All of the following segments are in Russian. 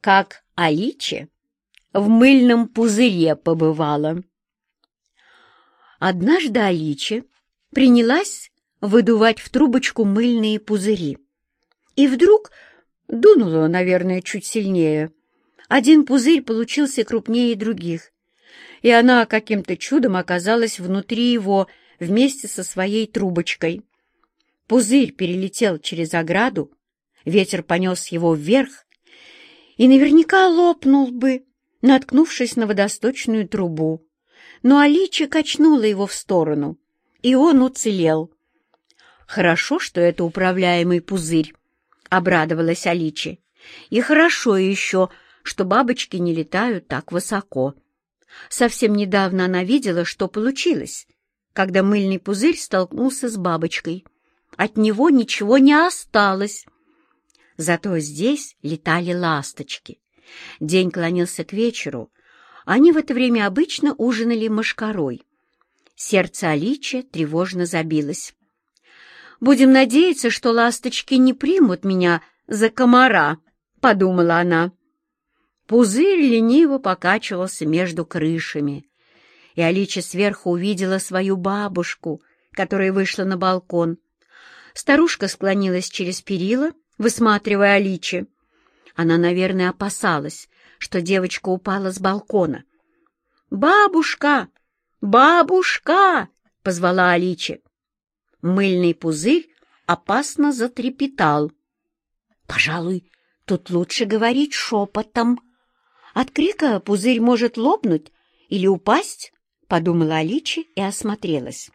как Аличе в мыльном пузыре побывала. Однажды Аличе принялась выдувать в трубочку мыльные пузыри. И вдруг дунула, наверное, чуть сильнее. Один пузырь получился крупнее других, и она каким-то чудом оказалась внутри его вместе со своей трубочкой. Пузырь перелетел через ограду, ветер понес его вверх и наверняка лопнул бы, наткнувшись на водосточную трубу. Но Аличе качнула его в сторону, и он уцелел. «Хорошо, что это управляемый пузырь», — обрадовалась Аличе. «И хорошо еще, что бабочки не летают так высоко». Совсем недавно она видела, что получилось, когда мыльный пузырь столкнулся с бабочкой. От него ничего не осталось. Зато здесь летали ласточки. День клонился к вечеру. Они в это время обычно ужинали мошкарой. Сердце Аличе тревожно забилось. «Будем надеяться, что ласточки не примут меня за комара», — подумала она. Пузырь лениво покачивался между крышами, и Аличе сверху увидела свою бабушку, которая вышла на балкон. Старушка склонилась через перила, высматривая Аличе. Она, наверное, опасалась, что девочка упала с балкона. «Бабушка! Бабушка!» — позвала Аличе. Мыльный пузырь опасно затрепетал. «Пожалуй, тут лучше говорить шепотом. От крика пузырь может лопнуть или упасть», — подумала Аличе и осмотрелась.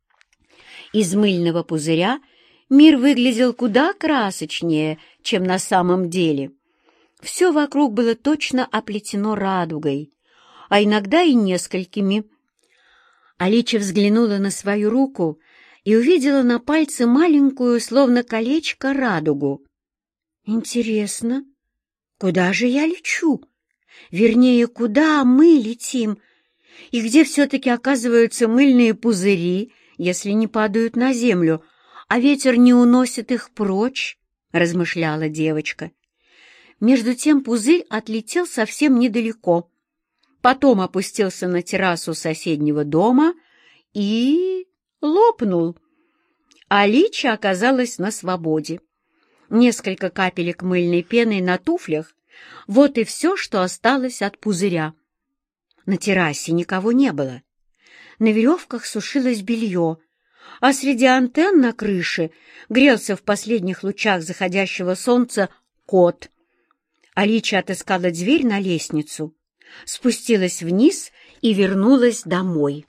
Из мыльного пузыря мир выглядел куда красочнее, чем на самом деле. Все вокруг было точно оплетено радугой, а иногда и несколькими. Аличе взглянула на свою руку и увидела на пальце маленькую, словно колечко, радугу. «Интересно, куда же я лечу? Вернее, куда мы летим? И где все-таки оказываются мыльные пузыри, если не падают на землю, а ветер не уносит их прочь?» — размышляла девочка. Между тем пузырь отлетел совсем недалеко, потом опустился на террасу соседнего дома и лопнул. Аличе оказалась на свободе. Несколько капелек мыльной пены на туфлях — вот и все, что осталось от пузыря. На террасе никого не было. На веревках сушилось белье, а среди антенн на крыше грелся в последних лучах заходящего солнца кот. Аличе отыскала дверь на лестницу, спустилась вниз и вернулась домой.